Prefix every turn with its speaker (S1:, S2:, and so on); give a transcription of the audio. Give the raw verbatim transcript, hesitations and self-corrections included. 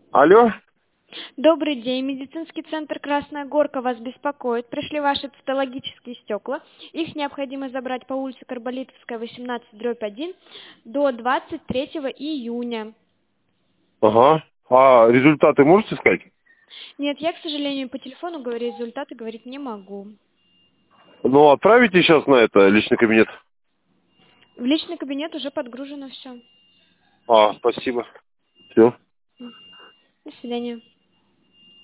S1: Алло?
S2: Добрый день. Медицинский центр «Красная Горка» вас беспокоит. Пришли ваши цитологические стекла. Их необходимо забрать по улице Карболитовская, восемнадцать, дробь один до двадцать третьего июня.
S1: Ага. А результаты можете сказать?
S2: Нет, я, к сожалению, по телефону говорю, результаты говорить не могу.
S1: Ну, отправите сейчас на это личный кабинет.
S2: В личный кабинет уже подгружено все.
S1: А, спасибо. Все.
S2: До свидания.